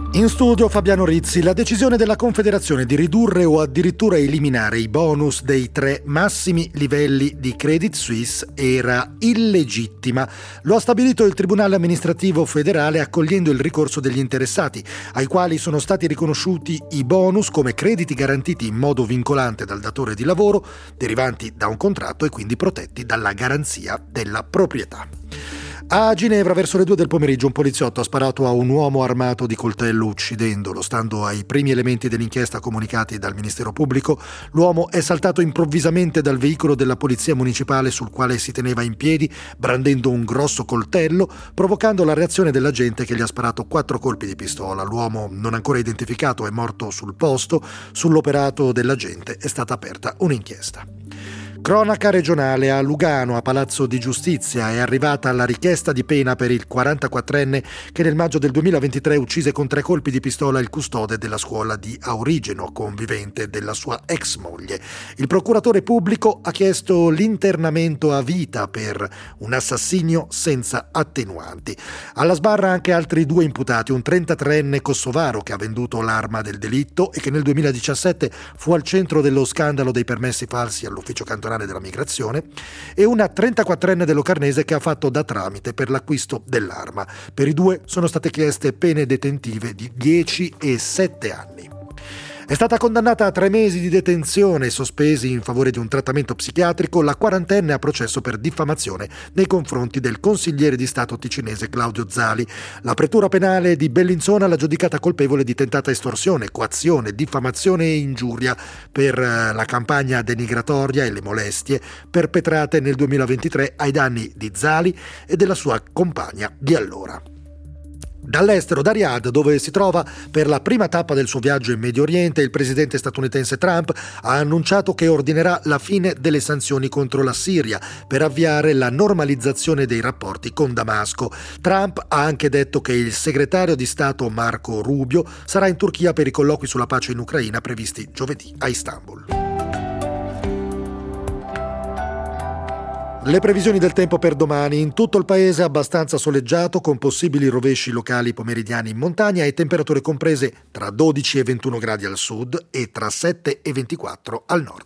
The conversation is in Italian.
In studio Fabiano Rizzi. La decisione della Confederazione di ridurre o addirittura eliminare i bonus dei 3 massimi livelli di Credit Suisse era illegittima. Lo ha stabilito il Tribunale amministrativo federale accogliendo il ricorso degli interessati, ai quali sono stati riconosciuti i bonus come crediti garantiti in modo vincolante dal datore di lavoro, derivanti da un contratto e quindi protetti dalla garanzia della proprietà. A Ginevra, verso le 2 del pomeriggio, un poliziotto ha sparato a un uomo armato di coltello uccidendolo. Stando ai primi elementi dell'inchiesta comunicati dal Ministero Pubblico, l'uomo è saltato improvvisamente dal veicolo della polizia municipale sul quale si teneva in piedi, brandendo un grosso coltello, provocando la reazione dell'agente che gli ha sparato 4 colpi di pistola. L'uomo, non ancora identificato, è morto sul posto. Sull'operato dell'agente è stata aperta un'inchiesta. Cronaca regionale. A Lugano, a Palazzo di Giustizia, è arrivata la richiesta di pena per il 44enne che nel maggio del 2023 uccise con 3 colpi di pistola il custode della scuola di Aurigeno, convivente della sua ex moglie. Il procuratore pubblico ha chiesto l'internamento a vita per un assassinio senza attenuanti. Alla sbarra anche altri 2 imputati, un 33enne kosovaro che ha venduto l'arma del delitto e che nel 2017 fu al centro dello scandalo dei permessi falsi all'ufficio cantonale della migrazione, e una 34enne del Locarnese che ha fatto da tramite per l'acquisto dell'arma. Per i 2 sono state chieste pene detentive di 10 e 7 anni. È stata condannata a 3 mesi di detenzione sospesi in favore di un trattamento psichiatrico la quarantenne a processo per diffamazione nei confronti del consigliere di Stato ticinese Claudio Zali. La pretura penale di Bellinzona l'ha giudicata colpevole di tentata estorsione, coazione, diffamazione e ingiuria per la campagna denigratoria e le molestie perpetrate nel 2023 ai danni di Zali e della sua compagna di allora. Dall'estero, da Riyadh, dove si trova per la prima tappa del suo viaggio in Medio Oriente, il presidente statunitense Trump ha annunciato che ordinerà la fine delle sanzioni contro la Siria per avviare la normalizzazione dei rapporti con Damasco. Trump ha anche detto che il segretario di Stato Marco Rubio sarà in Turchia per i colloqui sulla pace in Ucraina previsti giovedì a Istanbul. Le previsioni del tempo per domani: in tutto il paese abbastanza soleggiato con possibili rovesci locali pomeridiani in montagna e temperature comprese tra 12 e 21 gradi al sud e tra 7 e 24 al nord.